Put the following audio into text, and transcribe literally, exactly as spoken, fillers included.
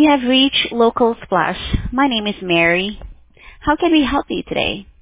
You have reached Local Splash. My name is Mary. How can we help you today?